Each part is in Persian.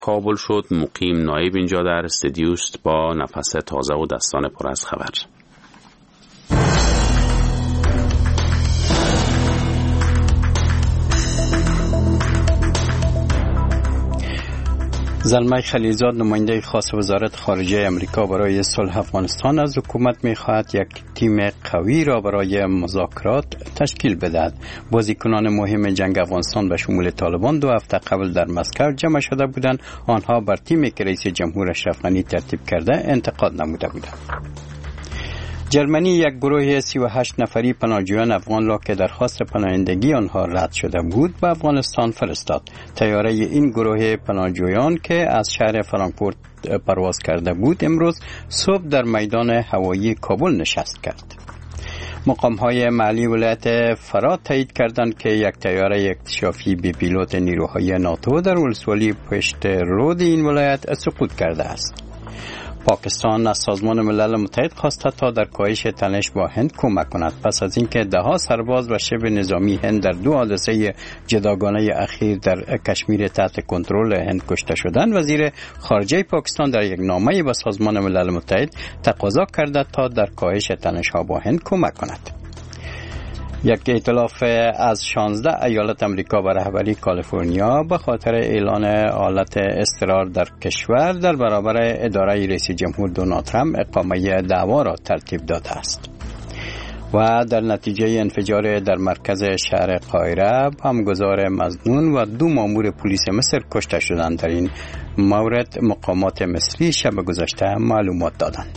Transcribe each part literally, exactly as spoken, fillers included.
کابل شد. مقیم نایب اینجا در استدیوست با نفس تازه و دستان پر از خبر. زلمه خلیلزاد نماینده خاص وزارت خارجه امریکا برای صلح افغانستان از حکومت می‌خواهد یک تیم قوی را برای مذاکرات تشکیل بدهد. بازیکنان مهم جنگ افغانستان به شمول طالبان دو هفته قبل در مسکو جمع شده بودند. آنها بر تیمی که رئیس جمهور اشرف غنی ترتیب کرده انتقاد نموده بودند. جرمنی یک گروه سی و هشت نفری پناهجویان افغان را که درخواست پناهندگی آنها رد شده بود به افغانستان فرستاد. طیاره این گروه پناهجویان که از شهر فرانکفورت پرواز کرده بود امروز صبح در میدان هوایی کابل نشست کرد. مقام‌های محلی ولایت فرات تایید کردند که یک طیاره اکتشافی بی پیلوت نیروهای ناتو در ولسوالی پشت رود این ولایت سقوط کرده است. پاکستان از سازمان ملل متحد خواسته تا در کاهش تنش با هند کمک کند پس از اینکه ده ها سرباز و شبه نظامی هند در دو حادثه جداگانه اخیر در کشمیر تحت کنترل هند کشته شدند. وزیر خارجه پاکستان در یک نامه به سازمان ملل متحد تقاضا کرده تا در کاهش تنش ها با هند کمک کند. یک ائتلاف از شانزده ایالت امریکا به رهبری کالیفرنیا به خاطر اعلان حالت اضطرار در کشور در برابر اداره رئیس جمهور دونالد ترامپ اقامه دعوا را ترتیب داده است. و در نتیجه انفجار در مرکز شهر قاهره بمبگذار مظنون و دو مامور پلیس مصر کشته شدند. در این مورد مقامات مصری شب گذشته معلومات دادند.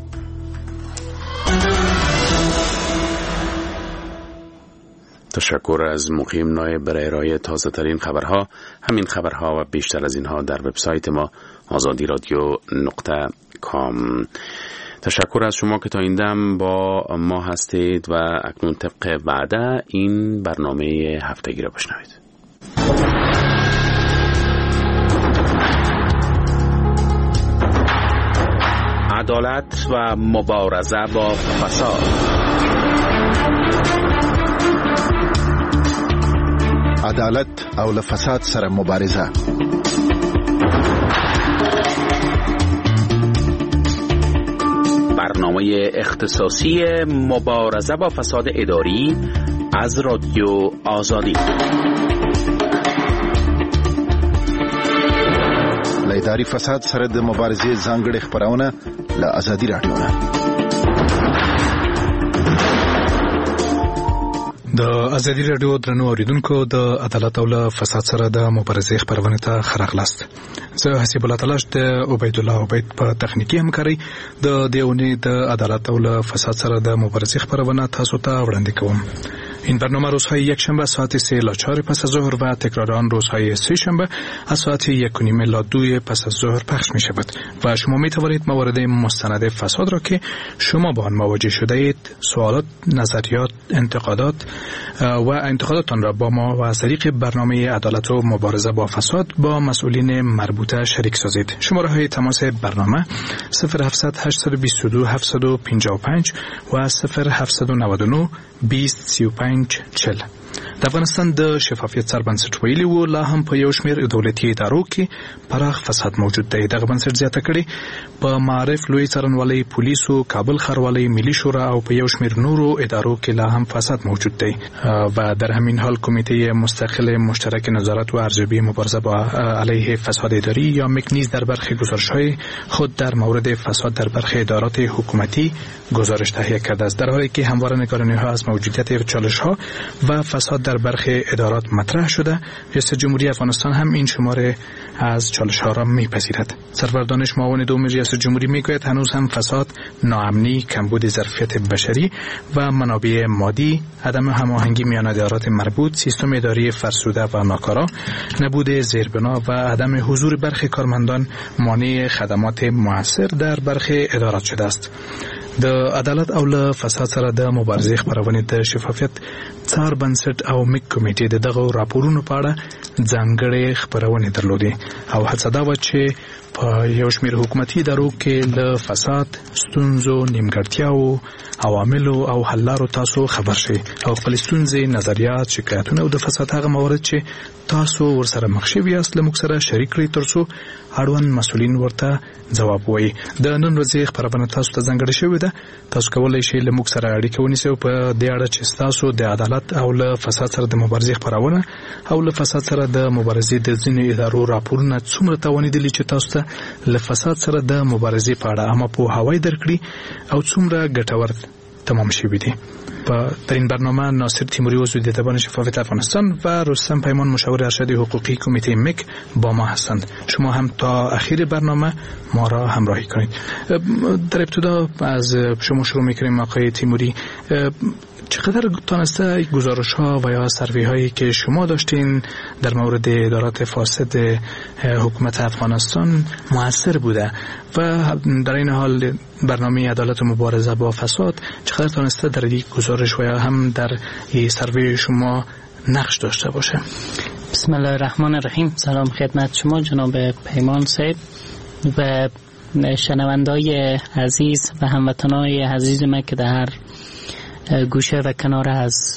تشکر از مقیم نایب برای ارائه تازه ترین خبرها. همین خبرها و بیشتر از اینها در وبسایت ما آزادی رادیو نقطه کام. تشکر از شما که تا این دم با ما هستید و اکنون طبق وعده این برنامه هفتگی را بشنوید. عدالت و مبارزه با فساد. عدالت او فساد سره مبارزه. برنامه اختصاصی مبارزه با فساد اداری از رادیو آزادی. لایداری فساد سره د مبارزې ځانګړي خبرونه له آزادي رادیو نه. د ازادي رادیو درنو اوریدونکو د عدالت او فساد سره د مبارزې خبرونه ته خراغلاست. زه حسیب الله تلاش د عبید الله عبید په تخنیکی همکاري د دیونی د عدالت او فساد سره د مبارزې خبرونه تاسو ته وړاندې کوم. این برنامه روزهای یک شنبه ساعت سه الی چهار پس از ظهر و تکرار آن روزهای سه شنبه از ساعت یک و نیم الی دو پس از ظهر پخش می شود و شما می توانید موارد مستند فساد را که شما با آن مواجه شده اید سوالات، نظریات، انتقادات و انتقاداتان را با ما و از طریق برنامه عدالت و مبارزه با فساد با مسئولین مربوطه شریک سازید. شماره های تماس برنامه صفر هفتصد هشتصد و بیست و دو هفتصد و پنجاه و پنج و صفر هفتصد و نود و نه بیست سی و پنج چل. د افغانستان د شفافیت سربنسټ ویلي وو لا هم په یو شمېر دولتي ادارو کې پراخ فساد موجود دی. دغه بنسټ زیاته کړې په معارف، لوی څارنوالۍ، پولیسو، کابل ښاروالۍ، ملي شورا او په یو شمېر نورو ادارو کې لا هم فساد موجود دی و در همین حال کمیته مستقل مشترک نظارت و ارزیابی مبارزه با علیه فساد اداری یا مک نیز در برخی گزارش‌های خود در مورد فساد در برخی ادارات حکومتی گزارش تهیه کرده است، در حالی که همواره نگرانی‌ها از موجودیت چالش‌ها و فساد در برخی ادارات مطرح شده. ریاست جمهوری افغانستان هم این شماره از چالش‌ها را می‌پذیرد. سرور دانش معاون دوم ریاست جمهوری میگوید هنوز هم فساد، ناامنی، کمبود ظرفیت بشری و منابع مادی، عدم هماهنگی میان ادارات مربوط، سیستم اداری فرسوده و ناکارا، نبود زیربنا و عدم حضور برخی کارمندان مانع خدمات مؤثر در برخی ادارات شده است. د عدالت او له فساد سره د مبارزې خبرونه د شفافیت څار بنسټ او میک کمیټې د دغه راپورونو په اړه ځانګړې خبرونه درلودې او هڅه دا و چې په یو شمېر حکومتي ادارو کې له فساد ستونزو نیمګړتیاو عواملو او حل لارو تاسو خبر شئ او خپل ستونزې نظریات شکایتونه او د فساد هغه موارد چې تاسو ورسره مخ شوي یاست له موږ سره شریک کړئ ترڅو اړوند مسؤلین ورته ځواب وایي. د نن ورځې خبرونه تاسو ته ځانګړې شوې ده. تاسو کولی شئ له موږ سره اړیکه ونیسئ په دې اړه چې تاسو د عدالت او له فساد سره د مبارزې خبرونه او له فساد سره د مبارزې د ځینو ادارو راپورونه څومره توانیدلي چې تاسو ته له فساد سره د مبارزې په اړه عامه پوهاوی درکړي او څومره ګټور تمام شوی دی. در این برنامه ناصر تیموری عضو دیدبان شفافیت افغانستان و رستم پیمان مشاور ارشد حقوقی کمیته مک با ما هستند. شما هم تا اخیر برنامه ما را همراهی کنید. در ابتدا از شما شروع میکنیم آقای تیموری. چقدر تانسته گزارش ها و یا سروی هایی که شما داشتین در مورد ادارات فاسد حکومت افغانستان موثر بوده و در این حال برنامه عدالت و مبارزه با فساد چقدر تانسته در این گزارش و یا هم در این سروی شما نقش داشته باشه؟ بسم الله الرحمن الرحیم. سلام خدمت شما جناب پیمان صاحب و شنوندای عزیز و هموطنای عزیز من که در هر گوشه و کنار از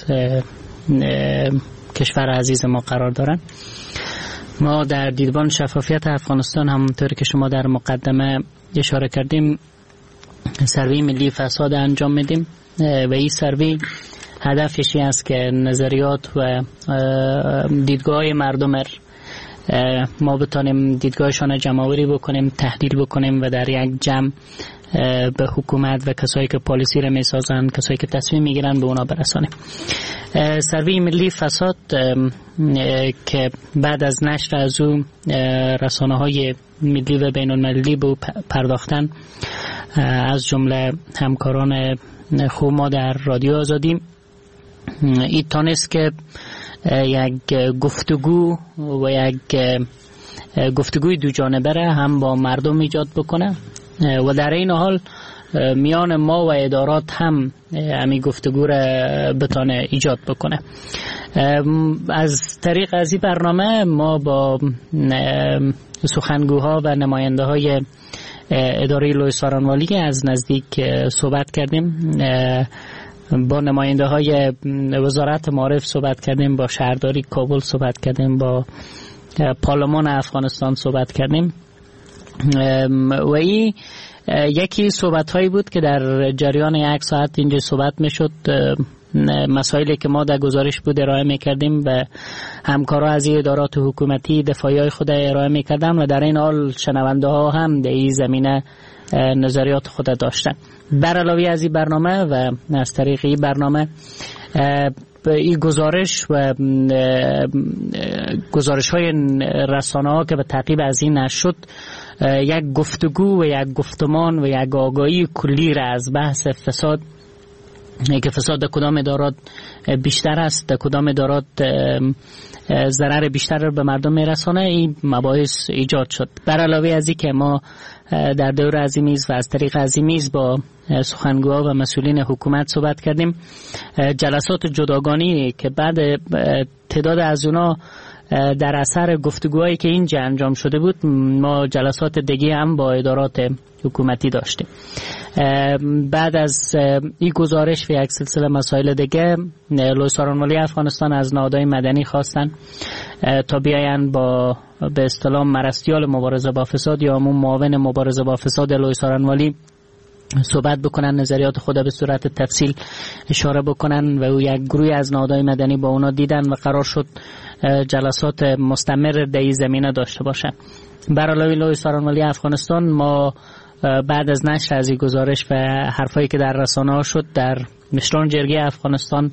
کشور عزیز ما قرار دارن. ما در دیدبان شفافیت افغانستان همونطور که شما در مقدمه اشاره کردیم سروی ملی فساد انجام میدیم و این سروی هدفش این است که نظریات و دیدگاه مردم ما بتانیم دیدگاهشان جمع‌آوری بکنیم، تحلیل بکنیم و در یک جمع به حکومت و کسایی که پالیسی را میسازن، کسایی که تصمیم میگیرن به اونا برسانیم. سروی ملی فساد که بعد از نشر از او رسانه های ملی و بین المللی به او پرداختن از جمله همکاران خوب ما در رادیو آزادی، این تانست که یک گفتگو و یک گفتگوی دو جانبه را هم با مردم ایجاد بکنه و در این حال میان ما و ادارات هم همین گفتگو را بتانه ایجاد بکنه. از طریق از این برنامه ما با سخنگوها و نماینده های اداره لوی سارانوالی از نزدیک صحبت کردیم، با نماینده های وزارت معارف صحبت کردیم، با شهرداری کابل صحبت کردیم، با پارلمان افغانستان صحبت کردیم و این یکی صحبت هایی بود که در جریان یک ساعت اینجا صحبت می شد. مسائلی که ما در گزارش بود ارائه می کردیم و همکارا از این ادارات حکومتی دفاعی های خود ارائه می کردن و در این حال شنونده ها هم در این زمینه نظریات خود داشتن. بر علاوه از این برنامه و از طریق این برنامه این گزارش و گزارش های رسانه ها که به تعقیب از این نشد یک گفتگو و یک گفتمان و یک آگاهی کلی را از بحث فساد که فساد در کدام ادارات بیشتر است، در کدام ادارات ضرر بیشتر را به مردم میرسانه، این مباحث ایجاد شد. بر علاوه از این که ما در دور از این میز و از طریق از این میز با سخنگوها و مسئولین حکومت صحبت کردیم. جلسات جداگانه که بعد تعداد از اونا در اثر گفتگوهایی که اینجا انجام شده بود، ما جلسات دیگه هم با ادارات حکومتی داشتیم. بعد از این گزارش و یک سلسله مسائل دیگه لوی سارانوالی افغانستان از نهادهای مدنی خواستن تا بیاین با به اصطلاح مرستیال مبارزه با فساد یا همون معاون مبارزه با فساد لوی سارانوالی صحبت بکنن، نظریات خود به صورت تفصیل اشاره بکنن و او یک گروه از نهادهای مدنی با اونا دیدن و قرار شد جلسات مستمر در این زمینه داشته باشن. بر علاوه لوی سارانوالی افغانستان ما بعد از نشر از این گزارش و حرفایی که در رسانه ها شد در مشران جرگه افغانستان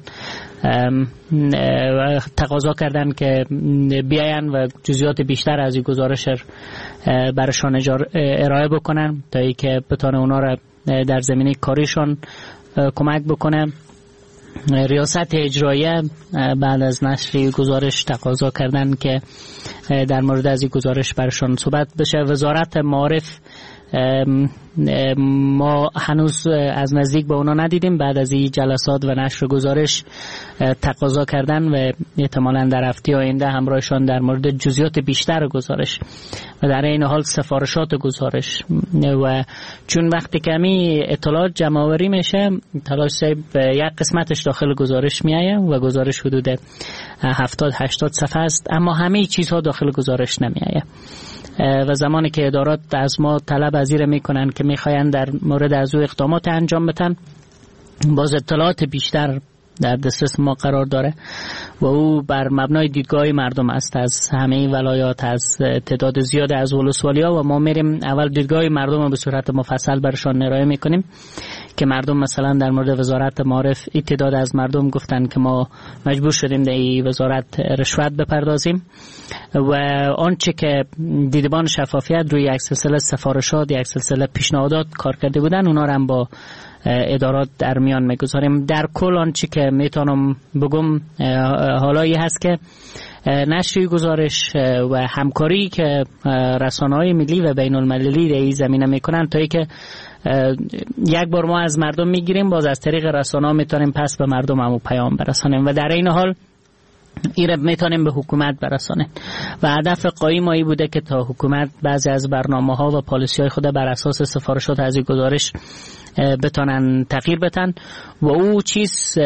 تقاضا کردن که بیاین و جزئیات بیشتر از این گزارش برشان ارائه بکنن تا ای که بتانه اونا را در زمینه کاریشان کمک بکنه. ریاست اجراییه بعد از نشر گزارش تقاضا کردن که در مورد از این گزارش برشان صحبت بشه. وزارت معارف ما هنوز از نزدیک به اونا ندیدیم. بعد از این جلسات و نشر گزارش تقاضا کردن و احتمالاً در هفته آینده همراهشان در مورد جزئیات بیشتر گزارش و در این حال سفارشات گزارش. و چون وقتی کمی اطلاعات جمع آوری میشه، تلاش صاحب یک قسمتش داخل گزارش میایه و گزارش حدود هفتاد هشتاد صفحه است، اما همه چیزها داخل گزارش نمیایه. و زمانی که ادارات از ما طلب ازیر میکنن که میخواین در مورد از او اقدامات انجام بدن، باز اطلاعات بیشتر در دسترس ما قرار داره و او بر مبنای دیدگاه مردم است، از همه ولایات، از تعداد زیاد از ولسوالی‌ها، و ما میریم اول دیدگاه مردم رو به صورت مفصل برشان ارائه میکنیم که مردم مثلا در مورد وزارت معارف تعداد از مردم گفتن که ما مجبور شدیم در این وزارت رشوت بپردازیم و آنچه که دیدبان شفافیت روی یک سلسله سفارشات، یک سلسله پیشنهادات کار کرده بودن، اونا رو هم با ادارات در میان میگذاریم. در کل آنچه که میتونم بگم حالایی هست که نشر گزارش و همکاری که رسانه‌های ملی و بین المللی در این زمینه میکنن، تا ای که یک بار ما از مردم میگیریم، باز از طریق رسانه‌ها میتونیم پس به مردم همو پیام برسانیم و در این حال ایره میتونیم به حکومت برسانیم. و هدف قایم ای بوده که تا حکومت بعضی از برنامه ها و پالیسی های خود بر اساس سفارشات از این گزارش بتونن تغییر بدن. و او چیز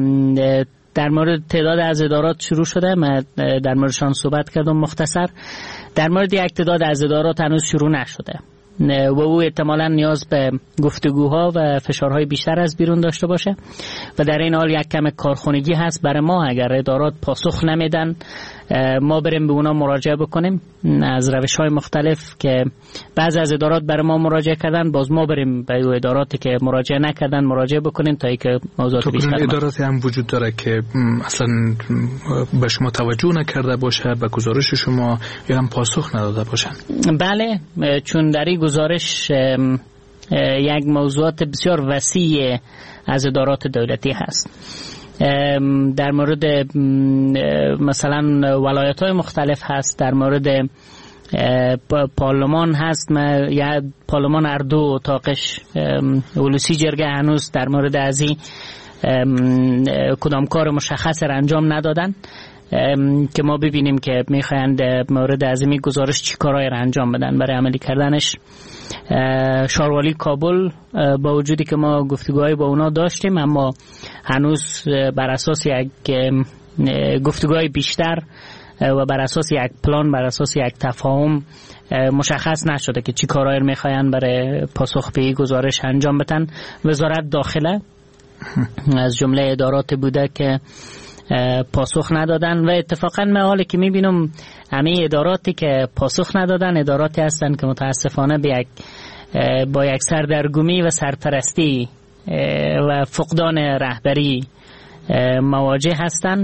در مورد تعداد از ادارات شروع شده، من در موردشان صحبت کردم مختصر. در مورد یک تعداد از ادارات هنوز شروع نشده و او احتمالاً نیاز به گفتگوها و فشارهای بیشتر از بیرون داشته باشه و در این حال یک کم کارخونگی هست برای ما. اگر ادارات پاسخ نمیدن، ما بریم به اونا مراجعه بکنیم از روش‌های مختلف که بعضی از ادارات برای ما مراجعه کردن، باز ما بریم به اداراتی که مراجعه نکردن مراجعه بکنیم تا اینکه موضوعات بیشتر. اداراتی هم وجود داره که اصلا به شما توجه نکرده باشه، به گزارش شما یا هم پاسخ نداده باشن؟ بله، چون در این گزارش یک موضوعات بسیار وسیع از ادارات دولتی هست. در مورد مثلا ولایت‌های مختلف هست، در مورد پارلمان هست، یا پارلمان اردو اتاقش ولوسی جرگه هنوز در مورد از این کدام کار مشخص را انجام ندادن که ما ببینیم که میخوایند مورد از این گزارش چی کارهای را انجام بدن برای عملی کردنش. شاروالی کابل با وجودی که ما گفتگوهای با اونا داشتیم، اما هنوز بر اساس یک گفتگوهای بیشتر و بر اساس یک پلان، بر اساس یک تفاهم مشخص نشده که چی کارهای میخواین برای پاسخ به این گزارش انجام بدن. وزارت داخله از جمله ادارات بوده که پاسخ ندادن و اتفاقا من حالی که میبینم همه اداراتی که پاسخ ندادن اداراتی هستن که متاسفانه با یک با یک سردرگمی و سرپرستی و فقدان رهبری مواجه هستن،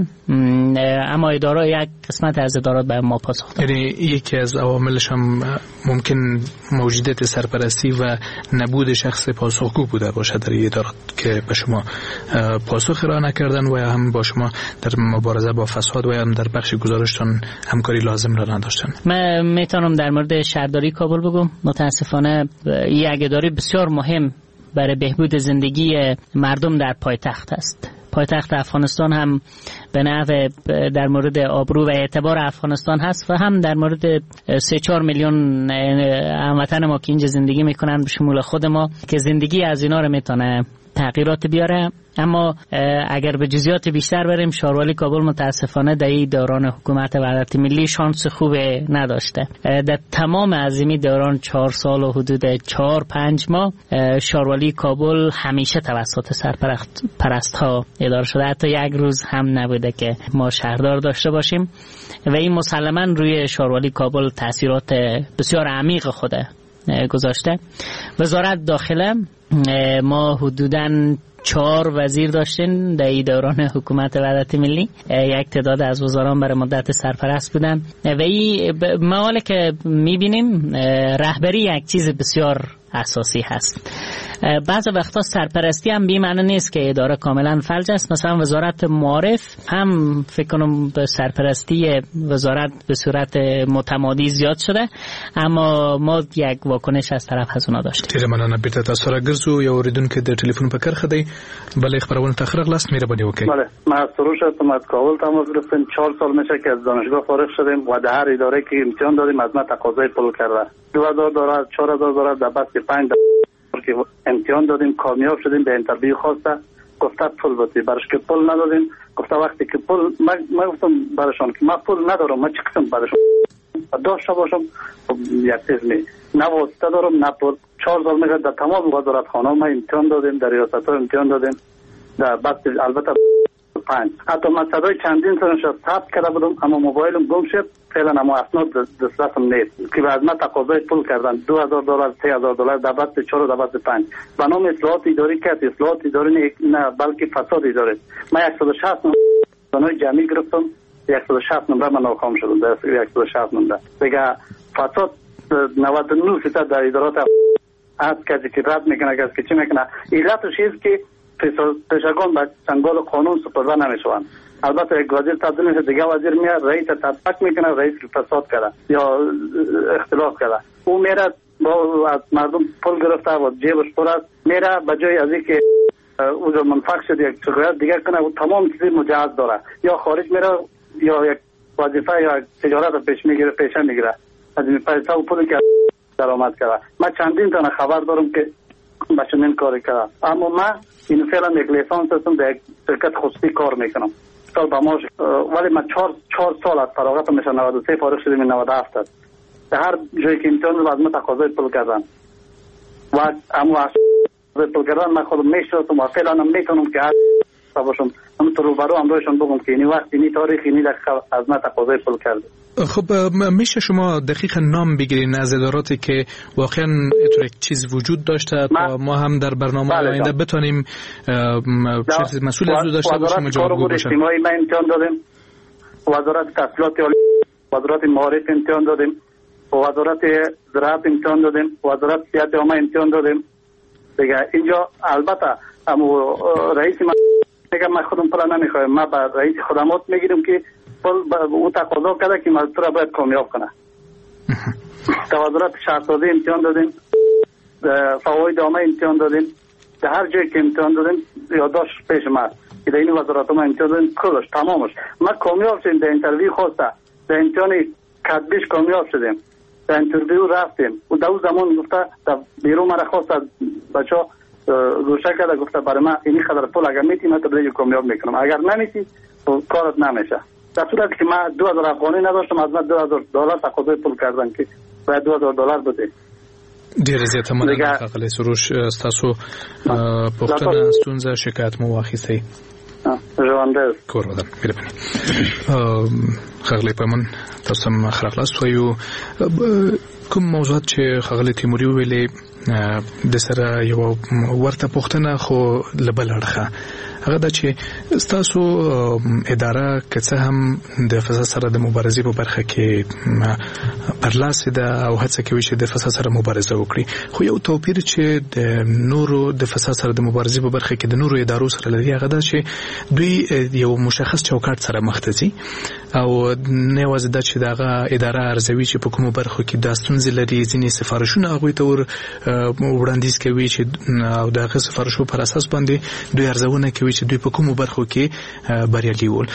اما اداره یک قسمت از ادارات به ما پاسخ دادن. یعنی یکی از عواملش هم ممکن موجودیت سرپرستی و نبود شخص پاسخگو بوده باشه در ادارات که به شما پاسخ ارائه نکردن و هم با شما در مبارزه با فساد و هم در بخش گزارشتان همکاری لازم را نداشتن. من میتونم در مورد شهرداری کابل بگم. متاسفانه یک اداره بسیار مهم برای بهبود زندگی مردم در پایتخت است. پایتخت افغانستان هم به نحو در مورد آبرو و اعتبار افغانستان هست و هم در مورد سه چهار میلیون هموطن ما که اینجا زندگی میکنن به شمول خود ما که زندگی از اینا رو میتونه تغییرات بیاره. اما اگر به جزئیات بیشتر بریم، شاروالی کابل متاسفانه در این دوران حکومت وحدت ملی شانس خوب نداشته. در تمام عظیمی دوران چهار سال و حدود چهار پنج ماه شاروالی کابل همیشه توسط سرپرست ها اداره شده، حتی یک روز هم نبوده که ما شهردار داشته باشیم و این مسلماً روی شاروالی کابل تاثیرات بسیار عمیق خود گذاشته. وزارت داخله ما حدوداً چهار وزیر داشتین در این دوران حکومت وحدت ملی، یک تعداد از وزران برای مدت سرپرست بودن و این مقاله که میبینیم رهبری یک چیز بسیار اساسی هست. بعض وقتا سرپرستی هم بی معنی نیست که اداره کاملا فلج است. مثلا وزارت معارف هم فکر کنم به سرپرستی وزارت به صورت متمادی زیاد شده، اما ما یک واکنش از طرف از اونا داشتیم. تیر مننه بیرته تاسو راګرځو یو اوریدونکو د ټلیفون په کرخه دی بلې خبرونه تخرج لاست مهرباني وکړئ. بله، ما سروش هستم از کابل تماس گرفتیم. چهار سال میشه که از دانشگاه فارغ شدیم و در هر اداره که امتحان دادیم از ما تقاضای پول کرده. دو هزار دلار، چهار هزار دلار در بس پنج که امتحان دادیم کامیاب شدیم، به اینترویو خواسته گفته پول بدید، برش که پول ندادیم. گفته وقتی که پول ما گفتم برشان که ما پول ندارم، ما چی قسم برشان داشته باشم یک چیز می نه واسطه دارم نه پول. چهار سال میگه در تمام وزارتخانه ما امتحان دادیم، در ریاست ها امتحان دادیم، در بس البته پنج حتی من صدای چندین سالش ثبت کرده بودم، اما موبایلم گم شد. فعلا اما اسناد دسترسم نیست که از من تقاضای پول کردن دو هزار دلار، سه هزار دلار در بس چهار و در بس پنج به نام اصلاحات اداری کرد. اصلاحات اداری نه بلکه فساد اداری. من صد و شصت نمره جمعی گرفتم، صد و شصت نمره من ناکام شدم در صد و شصت نمره. دیگه فساد نود و نه درصد در ادارات از کسی که رد میکنه کسی که چی میکنه. علتش است که پیشگان به چنگال قانون سپرده نمیشوند. البته یک وزیر تبدیل میشه، دیگه وزیر میاد رئیس تطبیق میکنه، رئیس فساد کرده یا اختلاف کرده، او میره با از مردم پول گرفته و جیبش پر است، میره به جای از اینکه او منفعت شد یک شکایت دیگه کنه و تمام چیزی مجهز داره، یا خارج میره یا یک وظیفه یا تجارت پیش میگیره پیشه میگیره از این پیسه و پولی که درآمد کرده. من چندین تا خبر دارم که به چنین کاری کرده، اما من این فعلا یک لیسانس هستم در یک شرکت خصوصی کار میکنم. سال با ما ولی من چهار چهار سال از فراغت میشه نود و سه فارغ شدیم نود و هفت است. در هر جایی که امتحان رو از من تقاضای پول کردن و اما از پول کردن من خودم میشناسم و فعلا هم میتونم که باشم هم تو روبرو هم روشون بگم که این وقت این تاریخ این از من تقاضای پول کرده. خب میشه شما دقیقا نام بگیرین از اداراتی که واقعا اینطور یک چیز وجود داشته تا ما هم در برنامه آینده بتونیم مسئول از داشته باشیم و جوابگو باشیم. اجتماعی ما امتحان دادیم، وزارت تحصیلات عالی، وزارت معارف امتحان دادیم، وزارت زراعت امتحان دادیم، وزارت صحت عامه امتحان دادیم. دیگه اینجا البته اما رئیس ما میگم من خودم پول نمیخوایم، ما با رئیس خدمات میگیریم که پول او تقاضا کرده که مزدور را باید کامیاب کنه. در وزارت شهرسازی امتحان دادیم، فواید عامه امتحان دادیم، در هر جایی که امتحان دادیم یادداشت پیش ما که در این وزارت ما امتحان دادیم کلش تمامش ما کامیاب شدیم. در اینترویو خواسته در امتحان کتبیش کامیاب شدیم، در اینترویو رفتیم و در اون زمان گفته در بیرو مرا خواست بچه روشه کرده گفته برای من اینی خدر پول اگر میتی من تبلیغ کامیاب میکنم، اگر نمیتی کارت نمیشه. در صورتی که من دو هزار افغانی نداشتم از من دو هزار دلار تقاضای پول کردن که باید دو هزار دلار بده. ډیر زیاته مننه خغلی سروش تاسو پوښتنه ستونزه شکایت مو واخیستئ. ژوندی کور ودان مهرباني. خغلی پمن تاسو هم خلاص وایو کوم موضوعات چې خغلی تیموري ویلې د سره یو ورته پوښتنه خو لبل اړخه هغه د چې تاسو اداره که څه هم د فساد سره د مبارزې په برخه کې پرلاسه ده او هڅه کوي چې د فساد سره مبارزه وکړي، خو یو توپیر چې د نورو د فساد سره د مبارزې په برخه کې د نورو ادارو سره لري هغه ده چې دوی یو مشخص چوکاټ سره مخ ته ځي او نه یوازې دا چې دغه اداره ارزوي چې په کومو برخو کې د ستونزې لري، ځینې سفارشونه هغوی ته ور وړاندیز کوي چې او دغه سفارشو پر اساس باندې دوی ارزونه کوي چې دوی په کومو برخو کې بریالي ول.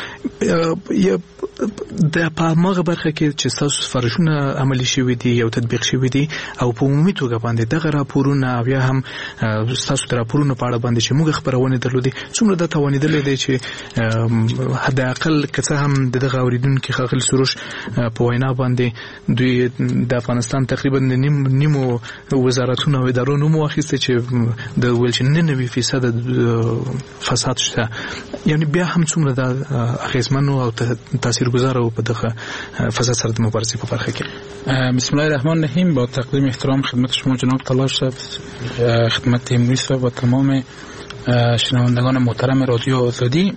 د په ماغه برخه کې چې تاسو سفارشونه عملي شوي دي او تطبیق شوي دي او په عمومي توګه باندې دغه راپورونه او یا هم تاسو د راپورونو په اړه باندې چې موږ خبرونه درلودي څومره د توانیدل دي چې حد اقل که څه هم دغه اوریدونکو خغل سروش په وینا باندې دوی د افغانستان تقریبا نیم نیمو وزارتونه او ادارو مو واخیسته چې د ولچ نه نوي فیصد فساد شته، یعنی بیا هم څومره د اخیزمنو او تاثیرگذار او په دغه فساد سره د مبارزې په برخه کې. بسم الله الرحمن الرحیم. با تقدیم احترام خدمت شما جناب تلاش صاحب، خدمت تیموری صاحب و تمام شنوندگان محترم رادیو آزادی،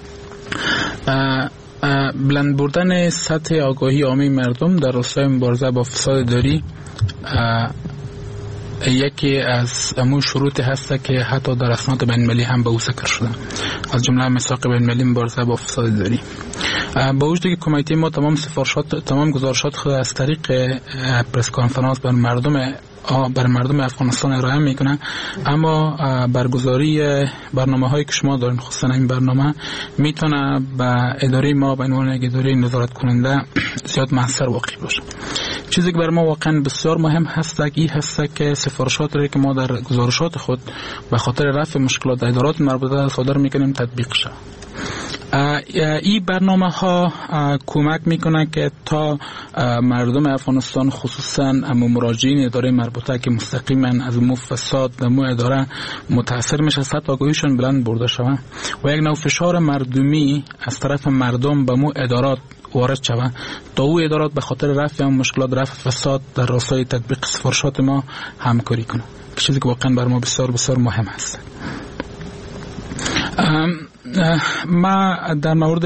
بلند بردن سطح آگاهی عامه مردم در راستای مبارزه با فساد اداری یکی از امون شروط هست که حتی در اسناد بین المللی هم به او ذکر شده، از جمله میثاق بین المللی مبارزه با فساد اداری. با وجودی که کمیته ما تمام سفارشات تمام گزارشات خود از طریق پرس کنفرانس بر مردم بر مردم افغانستان ارائه میکنه، اما برگزاری برنامه هایی که شما دارین خصوصا این برنامه میتونه به اداره ما به عنوان اداره نظارت کننده زیاد موثر واقع باشه. چیزی که بر ما واقعا بسیار مهم هست این هست که سفارشات را که ما در گزارشات خود به خاطر رفع مشکلات ادارات مربوطه صادر میکنیم تطبیق شه. این برنامه ها کمک میکنه که تا مردم افغانستان خصوصا اما مراجعین اداره مربوطه که مستقیما از مو فساد در مو اداره متاثر میشه سطح آگاهیشون بلند برده شود و یک نوع فشار مردمی از طرف مردم به مو ادارات وارد شود تا او ادارات به خاطر رفع مشکلات رفع فساد در راستای تطبیق سفارشات ما همکاری کنه، چیزی که واقعا بر ما بسیار بسیار مهم است. ما در مورد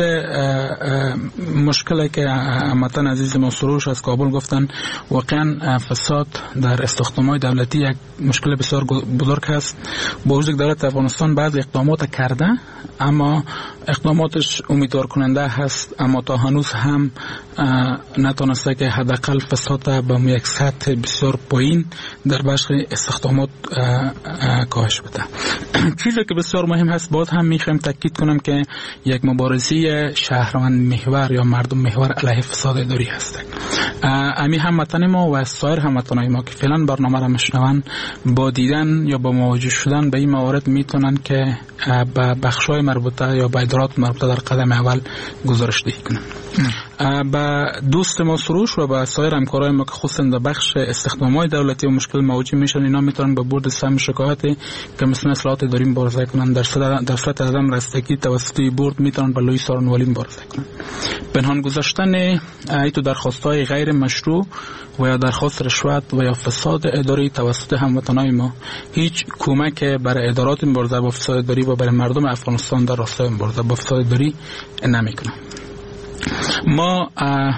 مشکلی که هموطن عزیز ما سروش از کابل گفتن، واقعا فساد در استخدامات دولتی یک مشکل بسیار بزرگ است. با وجود دولت افغانستان بعض اقدامات کرده اما اقداماتش امیدوار کننده هست، اما تا هنوز هم نتونسته که حداقل فساد به یک سطح بسیار پایین در بخش استخدامات کاهش بده. چیزی که بسیار مهم هست باز هم میخوایم تاکید کنم که یک مبارزه شهروند محور یا مردم محور علیه فساد اداری هست. امی هموطن ما و سایر هموطنان ما که فعلا برنامه را میشنون با دیدن یا با مواجه شدن به این موارد میتونن که به بخشای مربوطه یا به ادارات مربوطه در قدم اول گزارش دهی کنن. با دوست ما سروش و با سایر همکارای ما که خصوصا در بخش استخدامات دولتی و مشکل مواجه میشن، اینا میتونن به بورد سهم شکایتی که مثل اصلاحات اداری مبارزه کنن. در دفتر عدم رستگی توسط بورد میتونن با لوی سارنوالی مبارزه کنن. پنهان گذاشتن ایتو درخواست‌های غیر مشروع و یا درخواست رشوت و یا فساد اداری توسط هموطنان ما هیچ کمک برای ادارات مبارزه با فساد اداری و برای مردم افغانستان در راستای مبارزه با فساد اداری نمیکنه. ما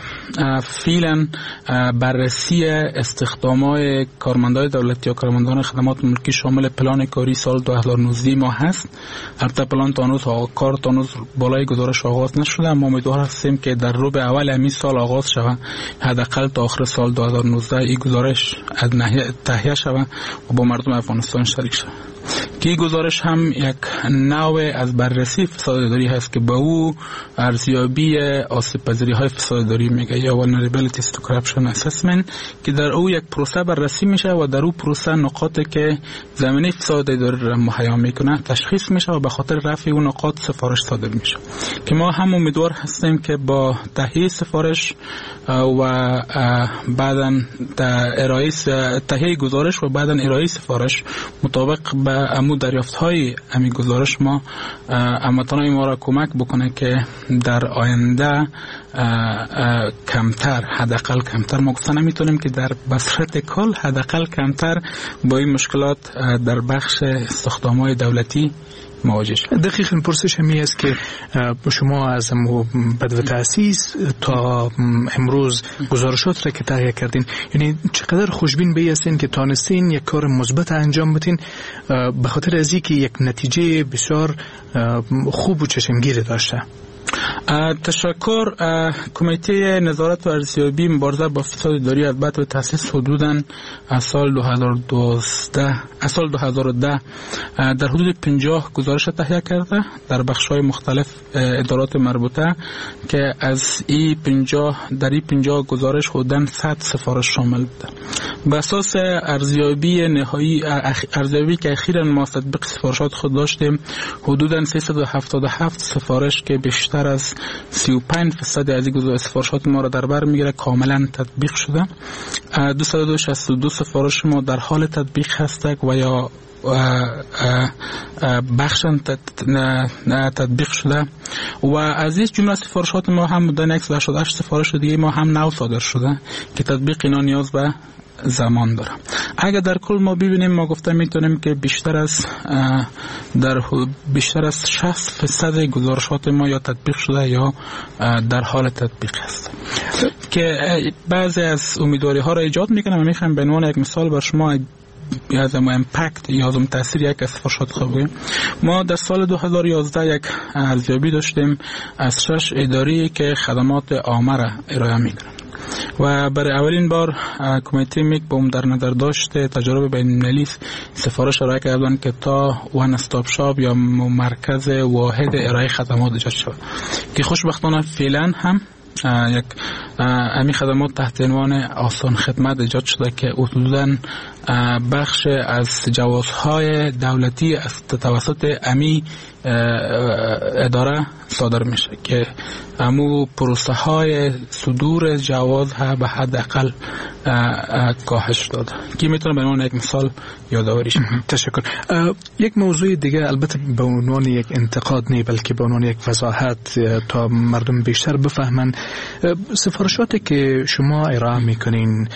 فعلا بررسی استخدامات کارمندان دولتی و کارمندان خدمات ملکی شامل پلان کاری سال دو هزار و نوزده ما هست. البته پلان تا هنوز کار تا هنوز بالای گزارش آغاز نشده، اما امیدوار هستیم که در ربع اول همین سال آغاز شود، حداقل تا آخر سال دو هزار و نوزده این گزارش از تهیه شود و با مردم افغانستان شریک شود. که گزارش هم یک نوع از بررسی فساد اداری هست که به او ارزیابی آسیب پذیری های فساد اداری میگه یا vulnerability to corruption assessment، که در او یک پروسه بررسی میشه و در او پروسه نقاطی که زمینه فساد اداری را مهیا میکنه تشخیص میشه و به خاطر رفع اون نقاط سفارش صادر میشه. که ما هم امیدوار هستیم که با تهیه سفارش و بعداً ارائه تهیه گزارش و بعداً ارائه سفارش مطابق به امو دریافت های امی گزارش ما هموطنان ما را کمک بکنه که در آینده کمتر حداقل کمتر ما گفتن نمیتونیم که در بصرت کل حداقل کمتر با این مشکلات در بخش استخدامات دولتی مواجه شد. دقیقاً پرسش همی است که شما از بدو تأسیس تا امروز گزارشات را که تهیه کردین، یعنی چقدر خوشبین به هستین که تانستین یک کار مثبت انجام بدین به خاطر از اینکه یک نتیجه بسیار خوب و چشمگیر داشته؟ تشکر. کمیته نظارت و ارزیابی مبارزه با فساد اداری از بعد تأسیس حدوداً از سال دو هزار و دوازده از سال دو هزار و ده در حدود پنجاه گزارش تهیه کرده در بخش‌های مختلف ادارات مربوطه که از این پنجاه در این پنجاه گزارش حدوداً صد سفارش شامل بوده. به اساس ارزیابی نهایی ارزیابی که اخیراً ما تطبیق سفارشات خود داشتیم، حدوداً سیصد و هفتاد و هفت سفارش که بیشتر از سی و پنج درصد از این سفارشات ما را در بر میگیره کاملا تطبیق شده. دویست و شصت و دو سفارش ما در حال تطبیق هستند و یا بخشن تطبیق شده و از این جمله سفارشات ما هم بودن یک صد و هشتاد و هشت سفارش دیگه ما هم نو صادر شده که تطبیق اینا نیاز به زمان داره. اگر در کل ما ببینیم ما گفته میتونیم که بیشتر از در بیشتر از شصت درصد گزارشات ما یا تطبیق شده یا در حال تطبیق است که بعضی از امیدواری ها را ایجاد میکنم. میخوام به عنوان یک مثال بر شما یا از امپکت یا از تاثیر یک از سفارشات خبری. ما در سال دو هزار و یازده یک ارزیابی داشتیم از شش اداره که خدمات عامه را ارائه میکنند و برای اولین بار کمیته میک بوم در نظر داشته تجارب بین‌المللی سفارش ارائه کردن که تا وان استاپ شاپ یا مرکز واحد ارائه خدمات ایجاد شود که خوشبختانه فعلا هم یک امی خدمات تحت عنوان آسان خدمت ایجاد شده که حدوداً بخش از جوازهای دولتی از توسط امی اداره صادر میشه که امو پروسه های صدور جواز ها به حد اقل کاهش داده که میتونه به عنوان یک مثال یادآوری شه. تشکر. یک موضوع دیگه البته به عنوان یک انتقاد نه بلکه به عنوان یک وضاحت تا مردم بیشتر بفهمن، سفارشاتی که شما ارائه میکنین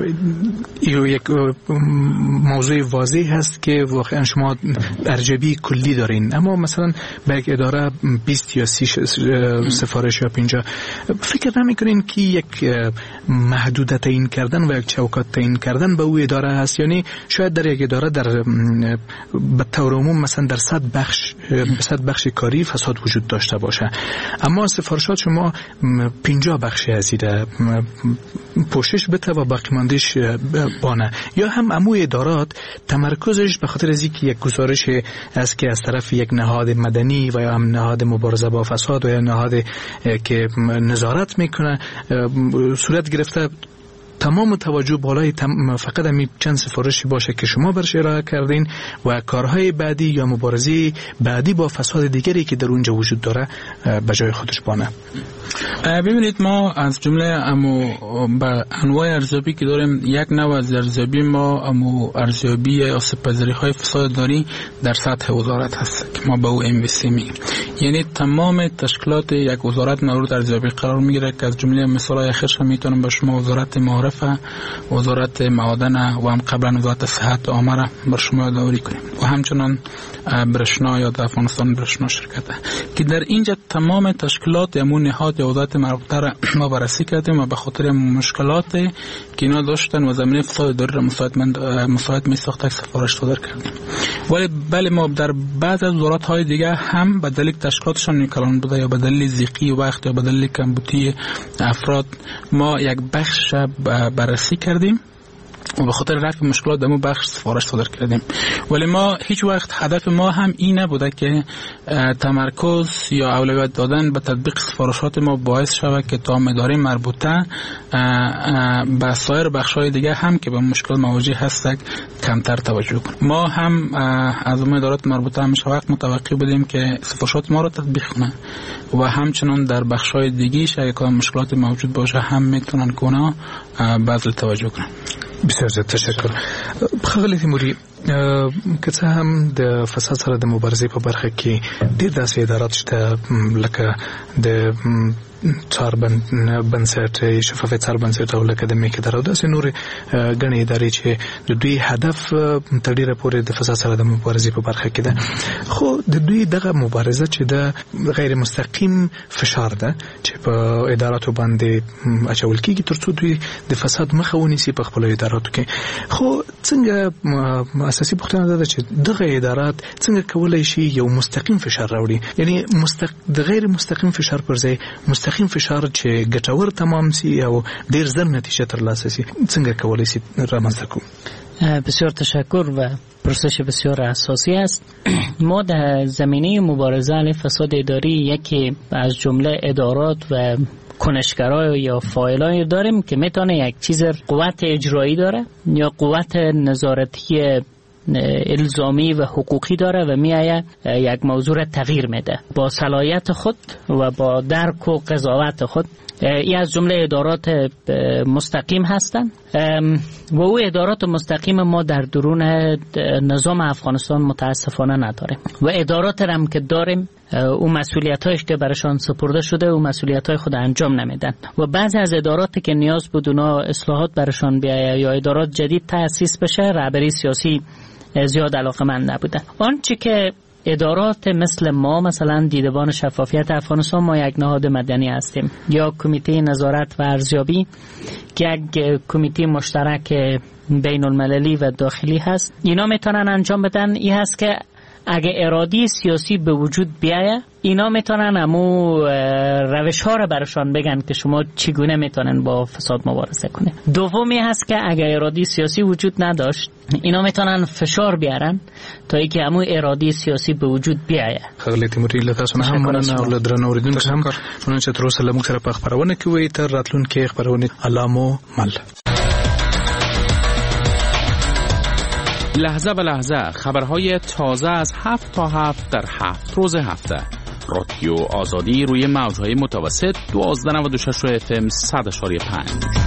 یک موضوع واضح هست که واقعا شما ارجبی کلی دارین، اما مثلا به یک اداره بیست یا سی سفارش یا پنجاه فکر نمیکنین که یک محدودیت تعیین کردن و یک چوکات تعیین کردن به او اداره هست؟ یعنی شاید در یک اداره در به طور عموم مثلا در صد بخش صد بخش کاری فساد وجود داشته باشه، اما سفارشات شما پنجاه بخش هزیده پوشش بده و باقی ماندهش بانه، یا هم امو ادارات تمرکزش به خاطر از اینکه یک گزارش است که از طرف یک نهاد مدنی و یا هم نهاد مبارزه با فساد و یا نهاد که نظارت میکنه صورت گرفته تمام توجه بالای تم... فقط همین چند سفارشی باشه که شما برش ارائه کردین و کارهای بعدی یا مبارزه بعدی با فساد دیگری که در اونجا وجود داره به جای خودش بانه. ببینید ما از جمله امو با انواع ارزیابی که داریم، یک نوع از ارزیابی ما امو ارزیابی آسیب‌پذیری های فساد داری در سطح وزارت هست که ما به او ام وی سی میگیم، یعنی تمام تشکیلات یک وزارت مورد ارزیابی قرار میگیره که از جمله مثالای اخیرش میتونم به شما وزارت معارفه، وزارت معادن و هم قبلا وزارت صحت عامه را بر شما یادآوری کنیم و همچنان برشنا یا در افغانستان برشنا شرکت که در اینجا تمام تشکیلات امون نهاد یا وزارت مربوطه را ما بررسی کردیم و به خاطر مشکلات که اینا داشتن و زمینه فساد داری را مساعد می ساخت سفارش صادر کردیم. ولی بله ما در بعض از وزارت های دیگه هم به دلیل تشکیلاتشان نیکلان بوده یا به دلیل ضیقی وقت یا به دلیل کمبودی افراد ما یک بخش بررسی کردیم و به خاطر رفع مشکلات در مو بخش سفارش صادر کردیم. ولی ما هیچ وقت هدف ما هم این نبوده که تمرکز یا اولویت دادن به تطبیق سفارشات ما باعث شود که تا اداره مربوطه به سایر بخش‌های دیگه هم که به مشکل مواجه هستند کمتر توجه کنیم. ما هم از ادارات مربوطه همیشه وقت متوقع بودیم که سفارشات ما را تطبیق کنند و همچنان در بخش‌های دیگه اگه مشکلات موجود باشه هم میتونن کنه بذل توجه کنن. بسیار زیاد تشکر. خغلی تیموری که څه هم د فساد سره د مبارزې په برخه کې ډېر داسې ادارات شته لکه د څار بنسټ شفافیت څار بنسټ او لکه د میک اداره او داسې نورې ګڼې ادارې چې د دوی هدف تر ډېره پورې د فساد سره د مبارزې په برخه کې ده، خو د دوی دغه مبارزه چې د غیر مستقیم فشار ده چې په اداراتو باندې اچول کېږي تر څو دوی د فساد مخه ونیسي په خپلو اداراتو کې. خو څنګه اساسي پوښتنه ده چې دغه ادارات څنګه کولای شي یو مستقیم فشار راوړي، یعنی مستق... د غیر مستقیم فشار پر ځای مستقیم فشار چې ګټور تمام سي او ډیر زر نتیجه ترلاسه سي، څنګه کولای شي رامنځته کوو؟ بسیار تشکر و پرسش بسیار اساسی است. ما در زمینه مبارزه علیه فساد اداری یکی از جمله ادارات و کنشگرای یا فاعلای داریم که میتونه یک چیز قوت اجرایی داره یا قوت نظارتی الزامی و حقوقی داره و میایه یک موضوع را تغییر میده با صلاحیت خود و با درک و قضاوت خود. این از جمله ادارات مستقیم هستند و او ادارات مستقیم ما در درون نظام افغانستان متاسفانه نداریم و ادارات هم که داریم او مسئولیت‌هایش که برشان سپرده شده و مسئولیت‌های خود انجام نمیدن و بعضی از اداراتی که نیاز بود اونا اصلاحات برشان بیایه یا ادارات جدید تأسیس بشه رهبری سیاسی زیاد علاقه‌مند نبودن. آنچه که ادارات مثل ما، مثلا دیدبان شفافیت افغانستان، ما یک نهاد مدنی هستیم، یا کمیته نظارت و ارزیابی که یک کمیته مشترک بین المللی و داخلی هست. اینا میتونن انجام بدن. این هست که اگه اراده سیاسی به وجود بیایه، اینا میتونن امو روش ها رو برشان بگن که شما چگونه میتونن با فساد مبارزه کنه. دومی هست که اگه اراده سیاسی وجود نداشت، اینا میتونن فشار بیارن تا اینکه امو اراده سیاسی به وجود بیایه. خغلی تیموری لتاسو نه هم مننه او لدرنه اوریدونکو هم مننه چې تر اوسه له موږ سره په خپرونه کې وئ. تر راتلونکې خپرونې الله مو مل. لحظه به لحظه خبرهای تازه از هفت تا هفت در هفت روز هفته. رادیو آزادی روی موجهای متوسط دوازده نود و شش اف ام صد و پنج.